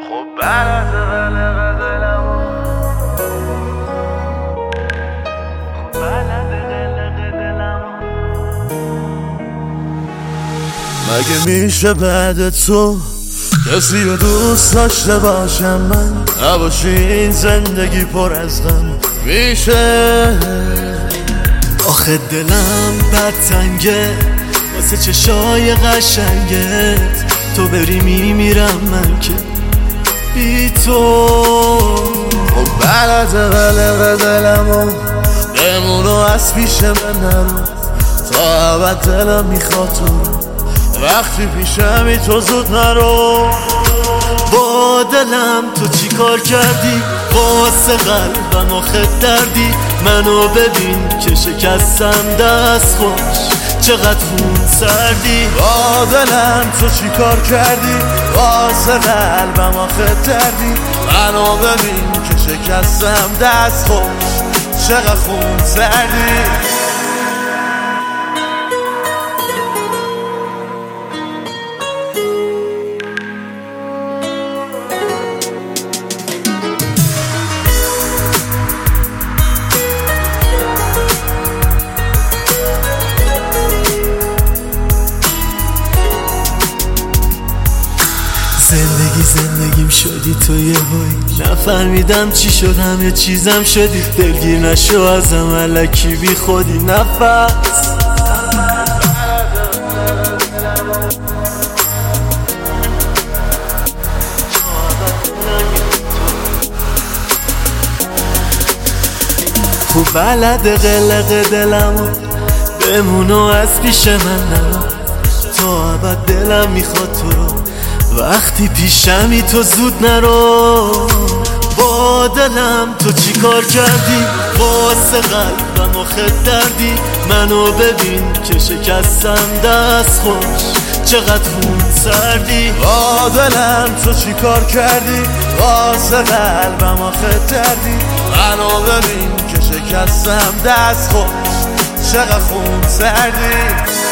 خب بلد قلق دلمو مگه میشه بعد تو کسی رو دوست داشته باشم من نباشی این زندگی پر از غم میشه آخه دلم بدتنگه واسه چشای قشنگت تو بری میمیرم من که بی تو خب بلد قلق دلمو بمونو از پیش من نرو تا ابد دلم میخواد تو وقتی پیشمی تو زود نرو با دلم تو چی کار کردی واسه قلبم آخه دردی منو ببین که شکستم دست خوش چقدر خون سردی با دلم تو چی کار کردی واسه قلبم آخه دردی منو ببین که شکستم دست خوش چقدر خون سردی زندگیم شدی تو یه هایی نفهمیدم چی شد همه چیزم شدی دلگیر نشو ازم الکی بی خودی نفس خوب بلد قلق دلمو بمونو از پیش من نرو تا ابد دلم میخواد تو رو وقتی پیشمی تو زود نرو با دلم تو چی کار کردی واسه قلبم آخه دردی منو ببین که شکستم دست خوش چقدر خون سردی با دلم تو چی کار کردی واسه قلبم آخه دردی منو ببین که شکستم دست خوش چقدر خون سردی